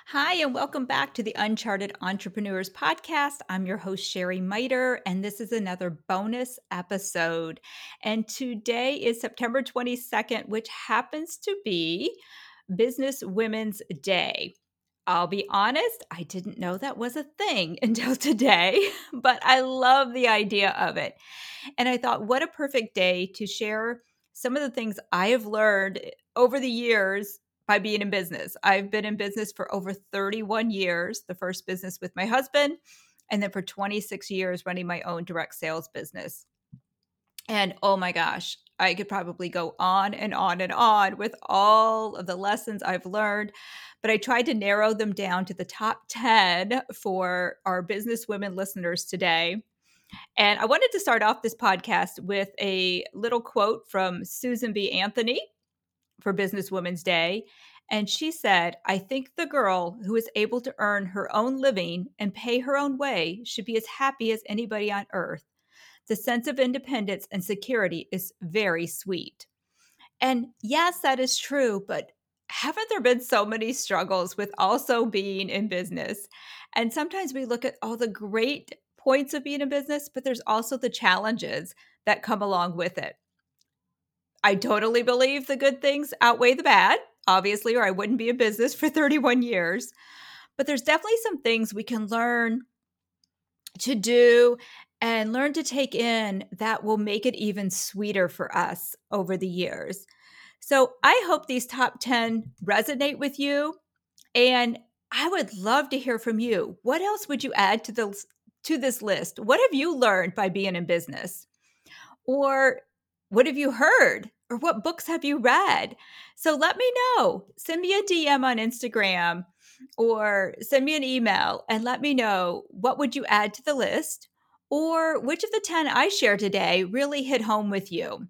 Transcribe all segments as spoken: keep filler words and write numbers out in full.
Hi, and welcome back to the Uncharted Entrepreneurs Podcast. I'm your host, Sherry Miter, and this is another bonus episode. And today is September twenty-second, which happens to be Business Women's Day. I'll be honest, I didn't know that was a thing until today, but I love the idea of it. And I thought, what a perfect day to share some of the things I have learned over the years by being in business. I've been in business for over thirty-one years, the first business with my husband, and then for twenty-six years running my own direct sales business. And oh my gosh, I could probably go on and on and on with all of the lessons I've learned, but I tried to narrow them down to the top ten for our business women listeners today. And I wanted to start off this podcast with a little quote from Susan B. Anthony for Business Women's Day. And she said, I think the girl who is able to earn her own living and pay her own way should be as happy as anybody on earth. The sense of independence and security is very sweet. And yes, that is true, but haven't there been so many struggles with also being in business? And sometimes we look at all the great points of being in business, but there's also the challenges that come along with it. I totally believe the good things outweigh the bad, obviously, or I wouldn't be in business for thirty-one years. But there's definitely some things we can learn to do and learn to take in that will make it even sweeter for us over the years. So I hope these top ten resonate with you. And I would love to hear from you. What else would you add to the to this list? What have you learned by being in business? Or what have you heard? Or what books have you read? So let me know. Send me a D M on Instagram or send me an email and let me know what would you add to the list or which of the ten I shared today really hit home with you.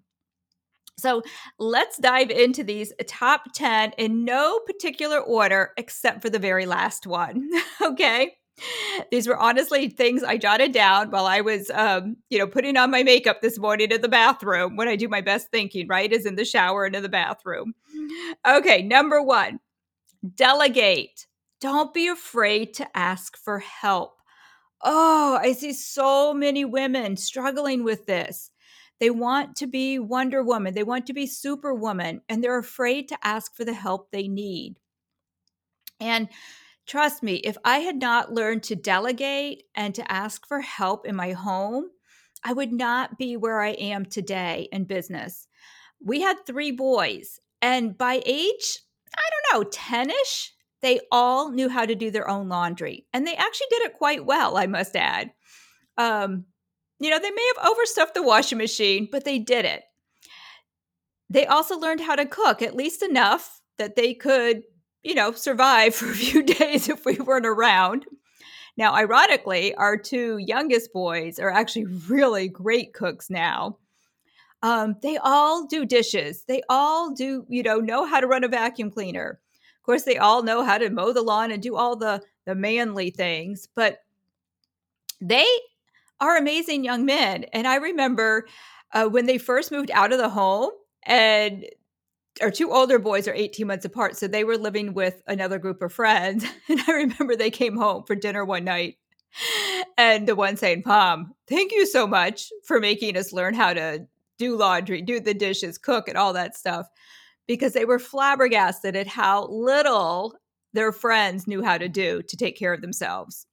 So let's dive into these top ten in no particular order except for the very last one. Okay. These were honestly things I jotted down while I was, um, you know, putting on my makeup this morning in the bathroom when I do my best thinking, right? Is in the shower and in the bathroom. Okay. Number one, delegate. Don't be afraid to ask for help. Oh, I see so many women struggling with this. They want to be Wonder Woman. They want to be Superwoman, and they're afraid to ask for the help they need. And trust me, if I had not learned to delegate and to ask for help in my home, I would not be where I am today in business. We had three boys, and by age, I don't know, ten-ish, they all knew how to do their own laundry. And they actually did it quite well, I must add. Um, you know, they may have overstuffed the washing machine, but they did it. They also learned how to cook, at least enough that they could, you know, survive for a few days if we weren't around. Now, ironically, our two youngest boys are actually really great cooks now. Um, they all do dishes. They all do, you know, know how to run a vacuum cleaner. Of course, they all know how to mow the lawn and do all the the manly things, but they are amazing young men. And I remember uh, when they first moved out of the home, and our two older boys are eighteen months apart. So they were living with another group of friends. And I remember they came home for dinner one night. And the one saying, Mom, thank you so much for making us learn how to do laundry, do the dishes, cook, and all that stuff. Because they were flabbergasted at how little their friends knew how to do to take care of themselves.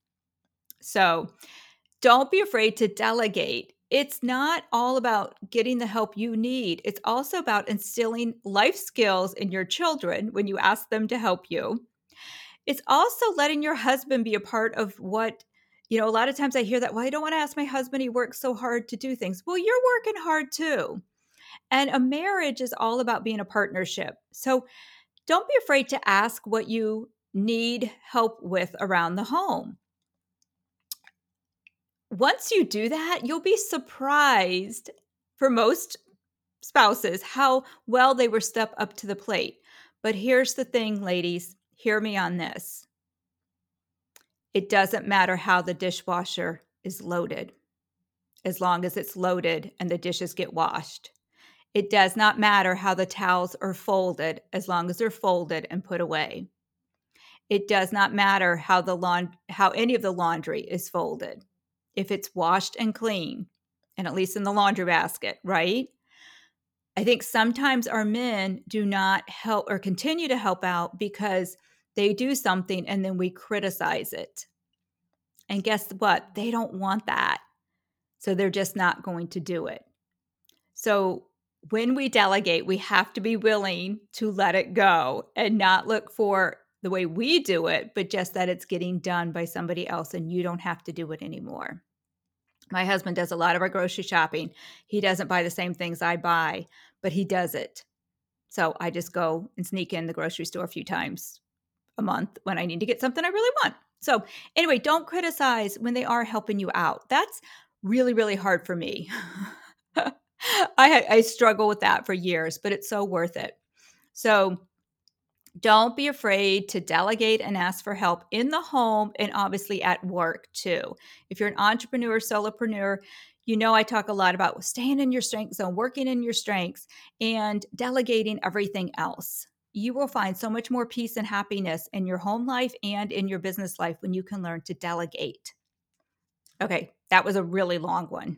So don't be afraid to delegate. It's not all about getting the help you need. It's also about instilling life skills in your children when you ask them to help you. It's also letting your husband be a part of what, you know, a lot of times I hear that, well, I don't want to ask my husband. He works so hard to do things. Well, you're working hard too. And a marriage is all about being a partnership. So don't be afraid to ask what you need help with around the home. Once you do that, you'll be surprised for most spouses how well they will step up to the plate. But here's the thing, ladies, hear me on this. It doesn't matter how the dishwasher is loaded, as long as it's loaded and the dishes get washed. It does not matter how the towels are folded, as long as they're folded and put away. It does not matter how the laund- how any of the laundry is folded. If it's washed and clean, and at least in the laundry basket, right? I think sometimes our men do not help or continue to help out because they do something and then we criticize it. And guess what? They don't want that. So they're just not going to do it. So when we delegate, we have to be willing to let it go and not look for the way we do it, but just that it's getting done by somebody else and you don't have to do it anymore. My husband does a lot of our grocery shopping. He doesn't buy the same things I buy, but he does it. So I just go and sneak in the grocery store a few times a month when I need to get something I really want. So anyway, don't criticize when they are helping you out. That's really, really hard for me. I, I struggle with that for years, but it's so worth it. So don't be afraid to delegate and ask for help in the home and obviously at work too. If you're an entrepreneur, solopreneur, you know I talk a lot about staying in your strength zone, working in your strengths, and delegating everything else. You will find so much more peace and happiness in your home life and in your business life when you can learn to delegate. Okay, that was a really long one.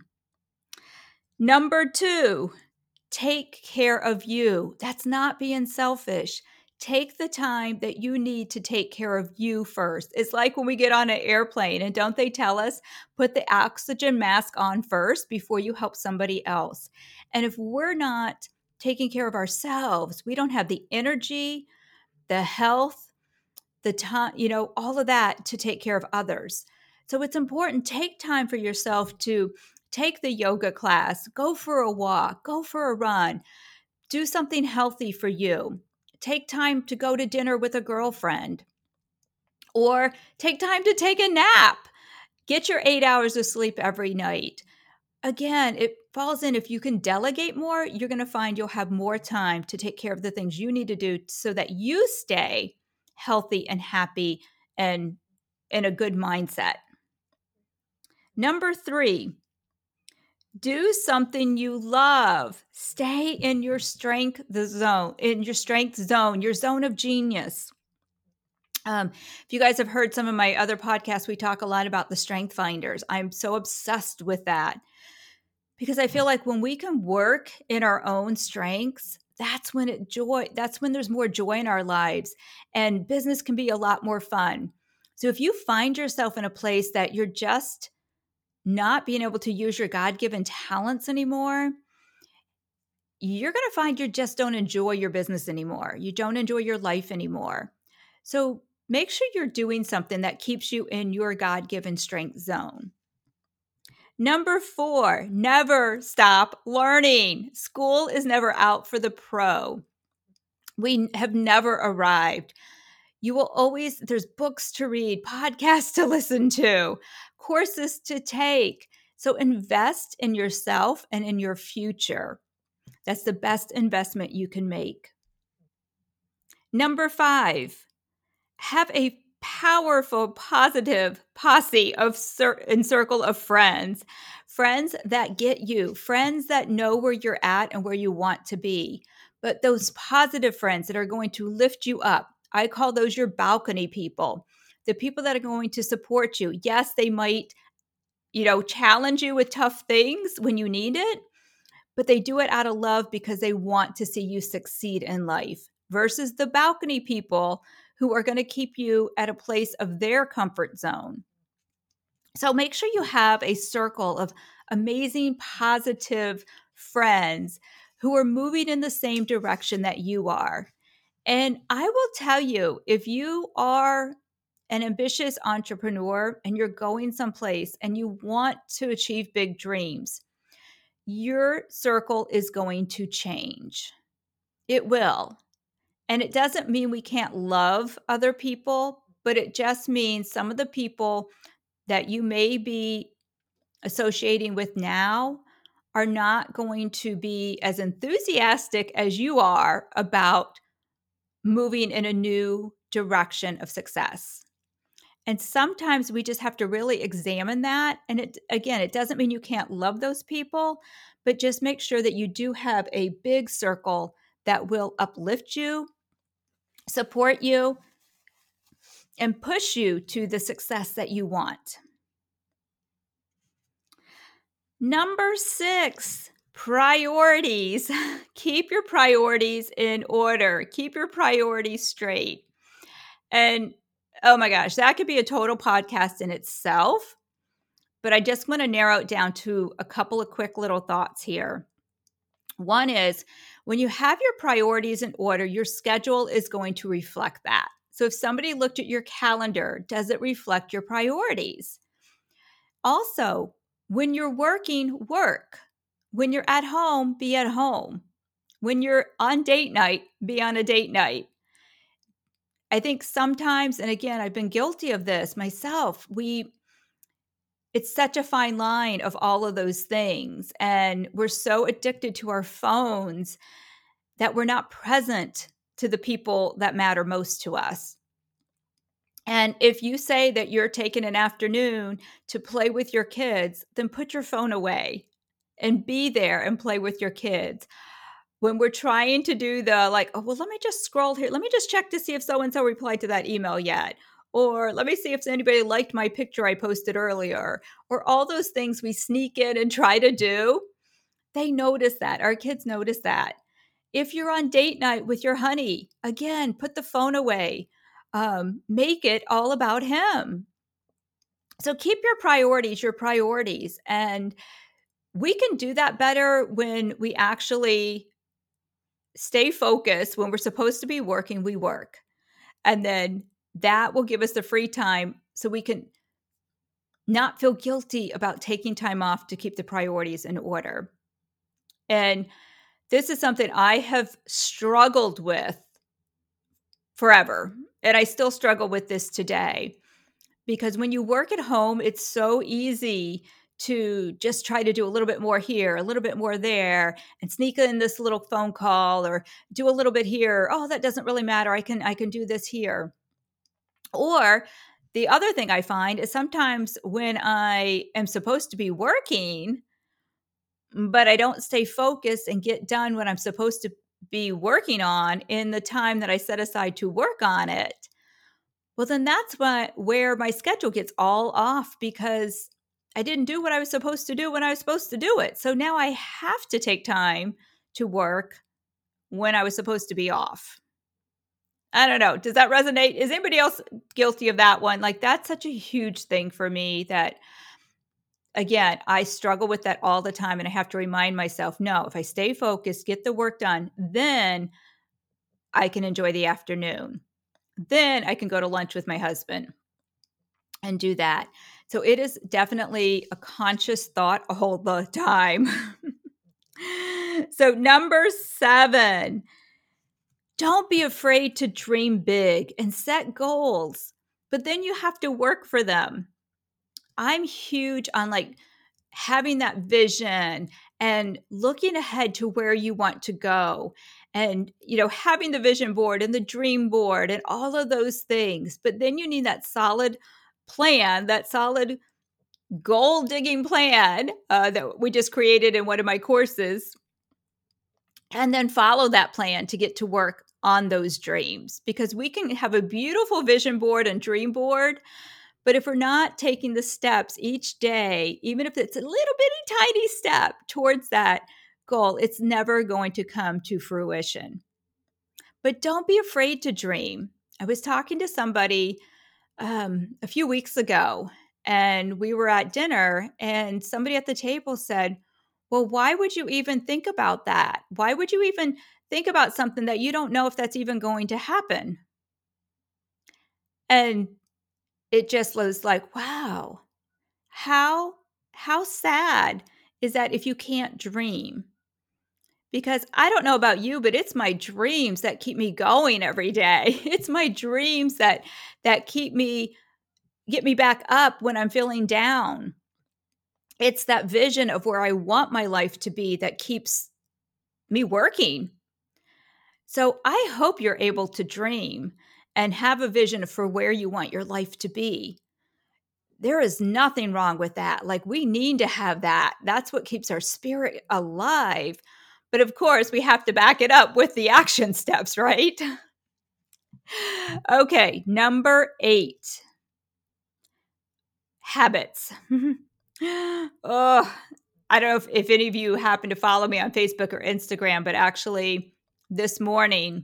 Number two, take care of you. That's not being selfish. Take the time that you need to take care of you first. It's like when we get on an airplane, and don't they tell us, put the oxygen mask on first before you help somebody else. And if we're not taking care of ourselves, we don't have the energy, the health, the time, you know, all of that to take care of others. So it's important, take time for yourself to take the yoga class, go for a walk, go for a run, do something healthy for you. Take time to go to dinner with a girlfriend or take time to take a nap. Get your eight hours of sleep every night. Again, it falls in if you can delegate more, you're going to find you'll have more time to take care of the things you need to do so that you stay healthy and happy and in a good mindset. Number three, do something you love. Stay in your strength the zone, in your strength zone, your zone of genius. Um, if you guys have heard some of my other podcasts, we talk a lot about the strength finders. I'm so obsessed with that because I feel like when we can work in our own strengths, that's when it joy, that's when there's more joy in our lives and business can be a lot more fun. So if you find yourself in a place that you're just not being able to use your God-given talents anymore, you're going to find you just don't enjoy your business anymore. You don't enjoy your life anymore. So make sure you're doing something that keeps you in your God-given strength zone. Number four, never stop learning. School is never out for the pro. We have never arrived. You will always, there's books to read, podcasts to listen to, courses to take. So invest in yourself and in your future. That's the best investment you can make. Number five, have a powerful, positive posse of cir- and circle of friends, friends that get you, friends that know where you're at and where you want to be, but those positive friends that are going to lift you up. I call those your balcony people, the people that are going to support you. Yes, they might, you know, challenge you with tough things when you need it, but they do it out of love because they want to see you succeed in life versus the balcony people who are going to keep you at a place of their comfort zone. So make sure you have a circle of amazing, positive friends who are moving in the same direction that you are. And I will tell you, if you are an ambitious entrepreneur and you're going someplace and you want to achieve big dreams, your circle is going to change. It will. And it doesn't mean we can't love other people, but it just means some of the people that you may be associating with now are not going to be as enthusiastic as you are about moving in a new direction of success. And sometimes we just have to really examine that. And it, again, it doesn't mean you can't love those people, but just make sure that you do have a big circle that will uplift you, support you, and push you to the success that you want. Number six, priorities. Keep your priorities in order. Keep your priorities straight. And oh my gosh, that could be a total podcast in itself. But I just want to narrow it down to a couple of quick little thoughts here. One is when you have your priorities in order, your schedule is going to reflect that. So if somebody looked at your calendar, does it reflect your priorities? Also, when you're working, work. When you're at home, be at home. When you're on date night, be on a date night. I think sometimes, and again, I've been guilty of this myself, we it's such a fine line of all of those things. And we're so addicted to our phones that we're not present to the people that matter most to us. And if you say that you're taking an afternoon to play with your kids, then put your phone away and be there and play with your kids. When we're trying to do the like, oh, well, let me just scroll here. Let me just check to see if so-and-so replied to that email yet. Or let me see if anybody liked my picture I posted earlier. Or all those things we sneak in and try to do. They notice that. Our kids notice that. If you're on date night with your honey, again, put the phone away. Um, make it all about him. So keep your priorities your priorities. And we can do that better when we actually stay focused. When we're supposed to be working, we work. And then that will give us the free time so we can not feel guilty about taking time off to keep the priorities in order. And this is something I have struggled with forever. And I still struggle with this today. Because when you work at home, it's so easy to just try to do a little bit more here, a little bit more there, and sneak in this little phone call or do a little bit here. Oh, that doesn't really matter. I can I can do this here. Or the other thing I find is sometimes when I am supposed to be working, but I don't stay focused and get done what I'm supposed to be working on in the time that I set aside to work on it, well, then that's what, where my schedule gets all off because I didn't do what I was supposed to do when I was supposed to do it. So now I have to take time to work when I was supposed to be off. I don't know. Does that resonate? Is anybody else guilty of that one? Like, that's such a huge thing for me that, again, I struggle with that all the time. And I have to remind myself, no, if I stay focused, get the work done, then I can enjoy the afternoon. Then I can go to lunch with my husband and do that. So it is definitely a conscious thought all the time. So number seven, don't be afraid to dream big and set goals, but then you have to work for them. I'm huge on like having that vision and looking ahead to where you want to go and, you know, having the vision board and the dream board and all of those things. But then you need that solid plan, that solid goal digging plan uh, that we just created in one of my courses. And then follow that plan to get to work on those dreams, because we can have a beautiful vision board and dream board. But if we're not taking the steps each day, even if it's a little bitty tiny step towards that goal, it's never going to come to fruition. But don't be afraid to dream. I was talking to somebody um, a few weeks ago, and we were at dinner, and somebody at the table said, well, why would you even think about that? Why would you even think about something that you don't know if that's even going to happen? And it just was like, wow, how how sad is that if you can't dream? Because I don't know about you, but it's my dreams that keep me going every day. It's my dreams that that keep me get me back up when I'm feeling down. It's that vision of where I want my life to be that keeps me working. So I hope you're able to dream and have a vision for where you want your life to be. There is nothing wrong with that. Like, we need to have that. That's what keeps our spirit alive. But of course, we have to back it up with the action steps, right? Okay, number eight, habits. Oh, I don't know if, if any of you happen to follow me on Facebook or Instagram, but actually this morning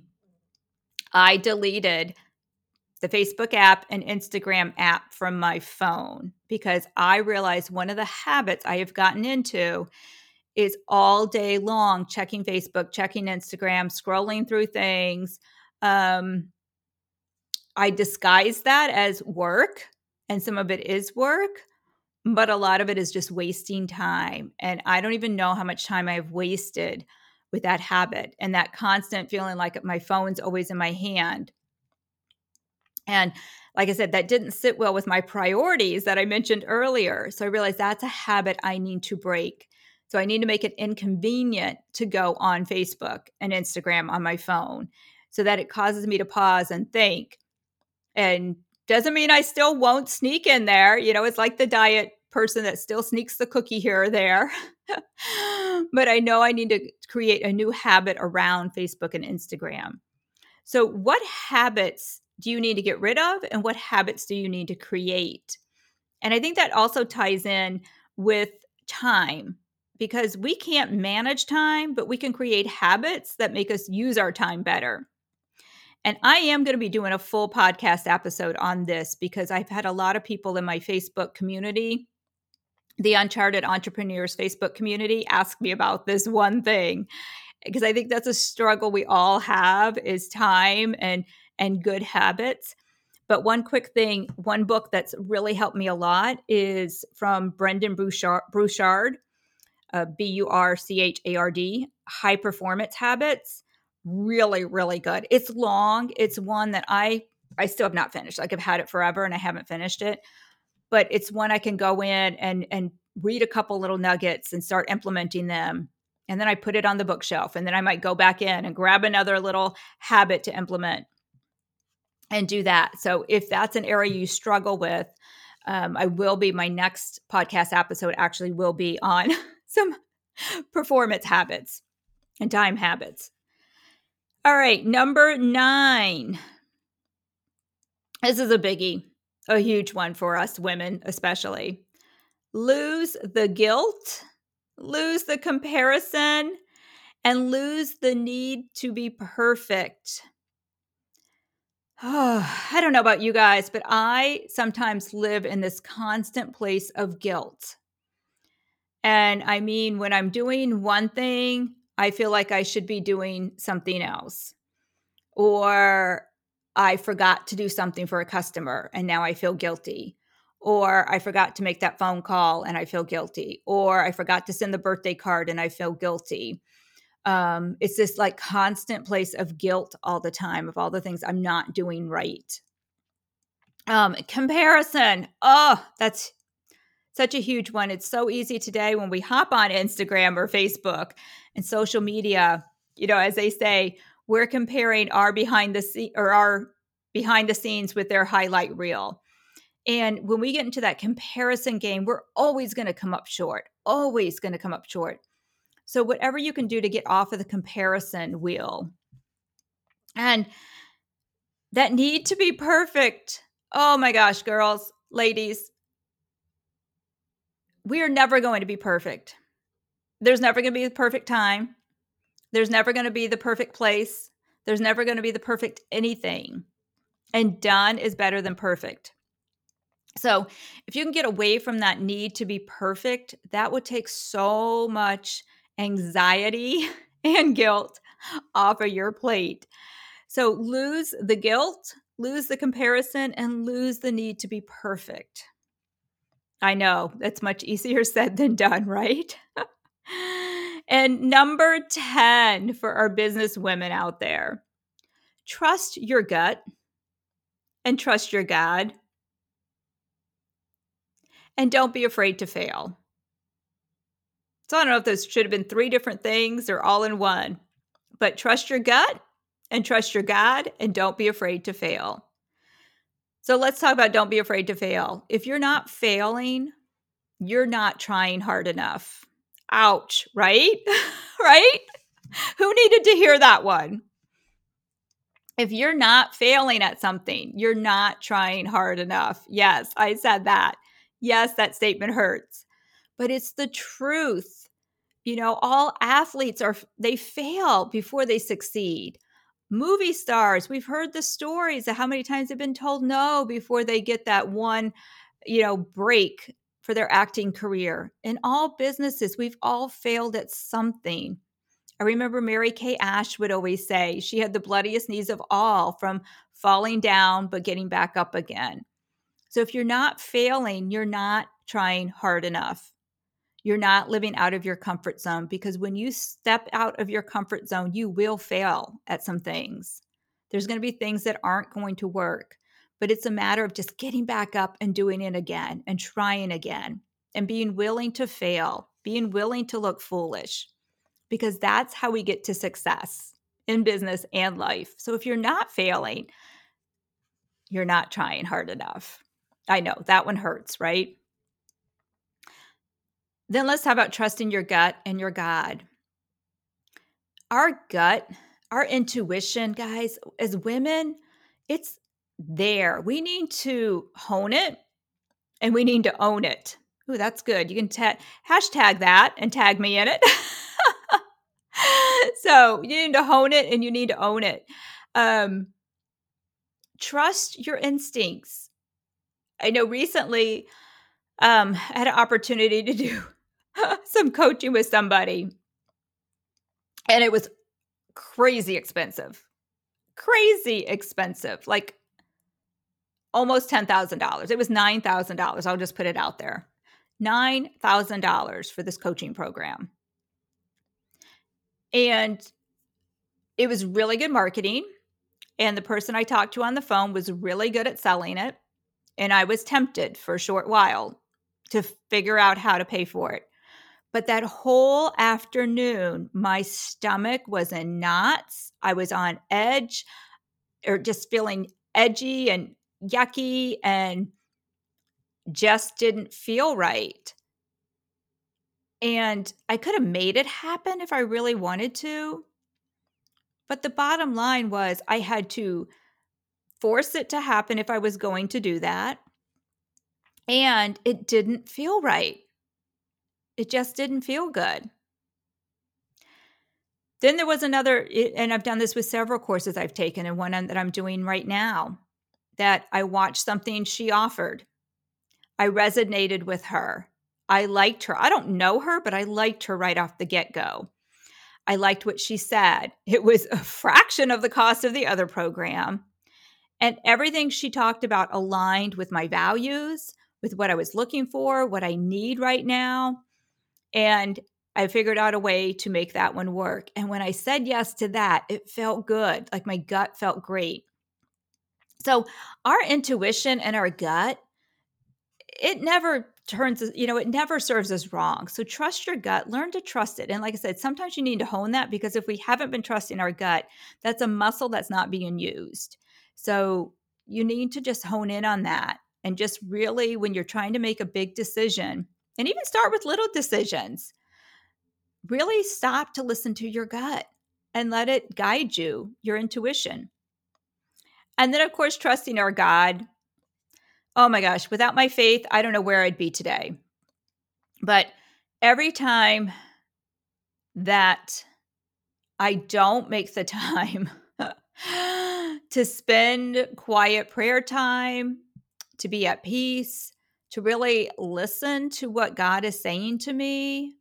I deleted the Facebook app and Instagram app from my phone because I realized one of the habits I have gotten into is all day long checking Facebook, checking Instagram, scrolling through things. Um, I disguise that as work, and some of it is work, but a lot of it is just wasting time. And I don't even know how much time I've wasted with that habit and that constant feeling like my phone's always in my hand. And like I said, that didn't sit well with my priorities that I mentioned earlier. So I realized that's a habit I need to break. So I need to make it inconvenient to go on Facebook and Instagram on my phone so that it causes me to pause and think. And doesn't mean I still won't sneak in there. You know, it's like the diet person that still sneaks the cookie here or there. But I know I need to create a new habit around Facebook and Instagram. So, what habits do you need to get rid of, and what habits do you need to create? And I think that also ties in with time because we can't manage time, but we can create habits that make us use our time better. And I am going to be doing a full podcast episode on this because I've had a lot of people in my Facebook community, the Uncharted Entrepreneurs Facebook community, ask me about this one thing because I think that's a struggle we all have is time and and good habits. But one quick thing, one book that's really helped me a lot is from Brendan Bouchard, Bouchard uh, B U R C H A R D, High Performance Habits. Really, really good. It's long. It's one that I I still have not finished. Like I've had it forever and I haven't finished it. But it's one I can go in and and read a couple little nuggets and start implementing them. And then I put it on the bookshelf. And then I might go back in and grab another little habit to implement and do that. So if that's an area you struggle with, um, I will be, my next podcast episode actually will be on some performance habits and time habits. All right, number nine. This is a biggie, a huge one for us women, especially. Lose the guilt, lose the comparison, and lose the need to be perfect. Oh, I don't know about you guys, but I sometimes live in this constant place of guilt. And I mean, when I'm doing one thing, I feel like I should be doing something else. Or I forgot to do something for a customer and now I feel guilty. Or I forgot to make that phone call and I feel guilty. Or I forgot to send the birthday card and I feel guilty. Um, it's this like constant place of guilt all the time of all the things I'm not doing right. Um, comparison. Oh, that's such a huge one. It's so easy today when we hop on Instagram or Facebook and social media, you know, as they say, we're comparing our behind the scene or our behind the scenes with their highlight reel. And when we get into that comparison game, we're always going to come up short, always going to come up short. So whatever you can do to get off of the comparison wheel. And that need to be perfect. Oh my gosh, girls, ladies, we are never going to be perfect. There's never going to be the perfect time. There's never going to be the perfect place. There's never going to be the perfect anything. And done is better than perfect. So if you can get away from that need to be perfect, that would take so much anxiety and guilt off of your plate. So lose the guilt, lose the comparison, and lose the need to be perfect. I know that's much easier said than done, right? And number ten for our business women out there, trust your gut and trust your God. And don't be afraid to fail. So I don't know if those should have been three different things or all in one, but trust your gut and trust your God and don't be afraid to fail. So let's talk about don't be afraid to fail. If you're not failing, you're not trying hard enough. Ouch, right? Right? Who needed to hear that one? If you're not failing at something, you're not trying hard enough. Yes, I said that. Yes, that statement hurts, but it's the truth. You know, all athletes are, they fail before they succeed. Movie stars, we've heard the stories of how many times they've been told no before they get that one, you know, break for their acting career. In all businesses, we've all failed at something. I remember Mary Kay Ash would always say she had the bloodiest knees of all from falling down, but getting back up again. So if you're not failing, you're not trying hard enough. You're not living out of your comfort zone, because when you step out of your comfort zone, you will fail at some things. There's going to be things that aren't going to work, but it's a matter of just getting back up and doing it again and trying again and being willing to fail, being willing to look foolish, because that's how we get to success in business and life. So if you're not failing, you're not trying hard enough. I know that one hurts, right? Then let's talk about trusting your gut and your God. Our gut, our intuition, guys, as women, it's there. We need to hone it and we need to own it. Ooh, that's good. You can ta- hashtag that and tag me in it. So you need to hone it and you need to own it. Um, trust your instincts. I know recently um, I had an opportunity to do some coaching with somebody, and it was crazy expensive, crazy expensive, like almost ten thousand dollars. It was nine thousand dollars. I'll just put it out there. nine thousand dollars for this coaching program. And it was really good marketing. And the person I talked to on the phone was really good at selling it. And I was tempted for a short while to figure out how to pay for it. But that whole afternoon, my stomach was in knots. I was on edge, or just feeling edgy and yucky, and just didn't feel right. And I could have made it happen if I really wanted to. But the bottom line was I had to force it to happen if I was going to do that. And it didn't feel right. It just didn't feel good. Then there was another, and I've done this with several courses I've taken, and one that I'm doing right now, that I watched something she offered. I resonated with her. I liked her. I don't know her, but I liked her right off the get-go. I liked what she said. It was a fraction of the cost of the other program. And everything she talked about aligned with my values, with what I was looking for, what I need right now. And I figured out a way to make that one work. And when I said yes to that, it felt good. Like my gut felt great. So our intuition and our gut, it never turns, you know, it never serves us wrong. So trust your gut, learn to trust it. And like I said, sometimes you need to hone that, because if we haven't been trusting our gut, that's a muscle that's not being used. So you need to just hone in on that. And just really, when you're trying to make a big decision, and even start with little decisions, really stop to listen to your gut and let it guide you, your intuition. And then, of course, trusting our God. Oh my gosh, without my faith, I don't know where I'd be today. But every time that I don't make the time to spend quiet prayer time, to be at peace, to really listen to what God is saying to me,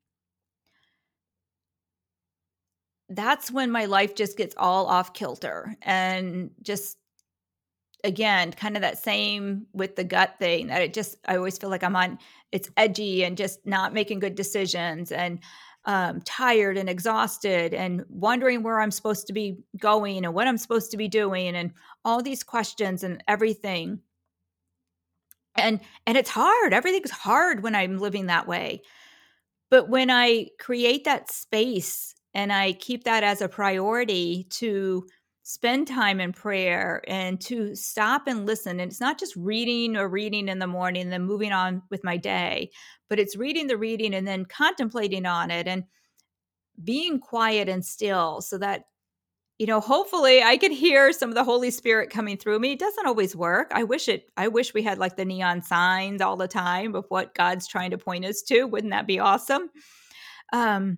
that's when my life just gets all off kilter. And just, again, kind of that same with the gut thing, that it just, I always feel like I'm on, it's edgy and just not making good decisions, and um, tired and exhausted and wondering where I'm supposed to be going and what I'm supposed to be doing, and all these questions and everything. And, and it's hard. Everything's hard when I'm living that way. But when I create that space and I keep that as a priority to spend time in prayer and to stop and listen, and it's not just reading or reading in the morning and then moving on with my day, but it's reading the reading and then contemplating on it and being quiet and still, so that, you know, hopefully I could hear some of the Holy Spirit coming through me. It doesn't always work. I wish it, I wish we had like the neon signs all the time of what God's trying to point us to. Wouldn't that be awesome? Um,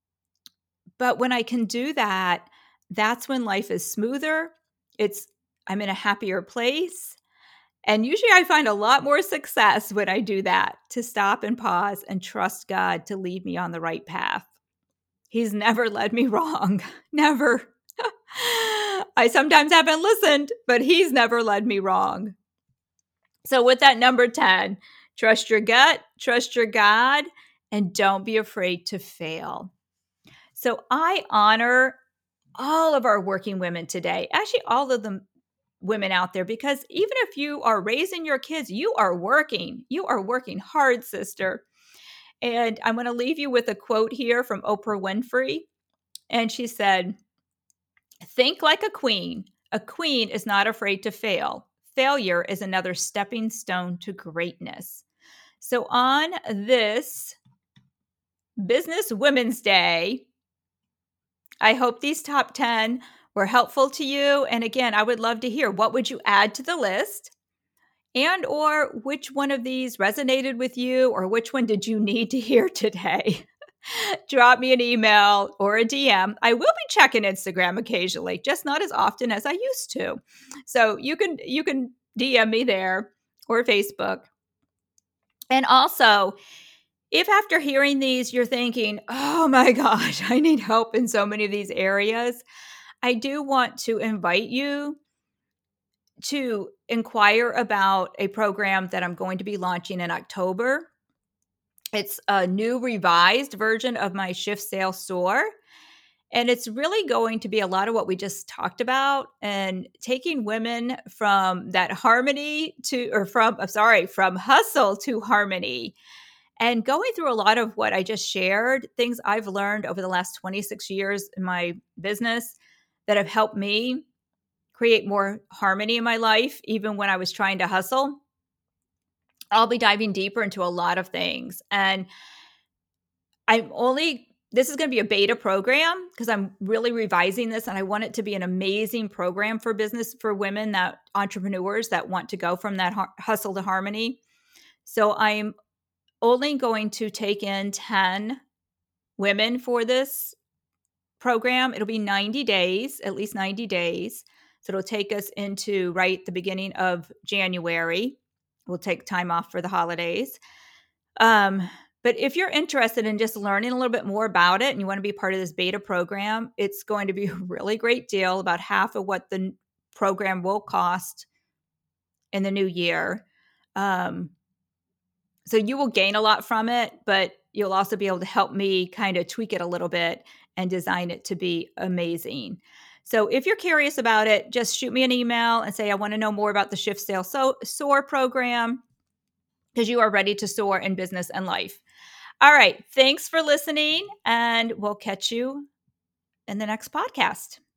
but when I can do that, that's when life is smoother. It's, I'm in a happier place. And usually I find a lot more success when I do that, to stop and pause and trust God to lead me on the right path. He's never led me wrong. Never. I sometimes haven't listened, but he's never led me wrong. So with that number ten, trust your gut, trust your God, and don't be afraid to fail. So I honor all of our working women today, actually all of the women out there, because even if you are raising your kids, you are working. You are working hard, sister. And I'm going to leave you with a quote here from Oprah Winfrey. And she said, "Think like a queen. A queen is not afraid to fail. Failure is another stepping stone to greatness." So on this Business Women's Day, I hope these top ten were helpful to you. And again, I would love to hear, what would you add to the list? And or which one of these resonated with you, or which one did you need to hear today? Drop me an email or a D M. I will be checking Instagram occasionally, just not as often as I used to. So you can you can D M me there, or Facebook. And also, if after hearing these you're thinking, "Oh my gosh, I need help in so many of these areas," I do want to invite you to inquire about a program that I'm going to be launching in October. It's a new revised version of my Shift Sales Soar. And it's really going to be a lot of what we just talked about, and taking women from that harmony to, or from, I'm sorry, from hustle to harmony, and going through a lot of what I just shared, things I've learned over the last twenty-six years in my business that have helped me create more harmony in my life, even when I was trying to hustle. I'll be diving deeper into a lot of things. And I'm only, this is going to be a beta program because I'm really revising this, and I want it to be an amazing program for business, for women, that entrepreneurs that want to go from that hustle to harmony. So I'm only going to take in ten women for this program. It'll be ninety days, at least ninety days. So it'll take us into right the beginning of January. We'll take time off for the holidays. Um, but if you're interested in just learning a little bit more about it and you want to be part of this beta program, it's going to be a really great deal, about half of what the program will cost in the new year. Um, so you will gain a lot from it, but you'll also be able to help me kind of tweak it a little bit and design it to be amazing. So if you're curious about it, just shoot me an email and say, I want to know more about the Shift Sales so- Soar program, because you are ready to soar in business and life. All right. Thanks for listening, and we'll catch you in the next podcast.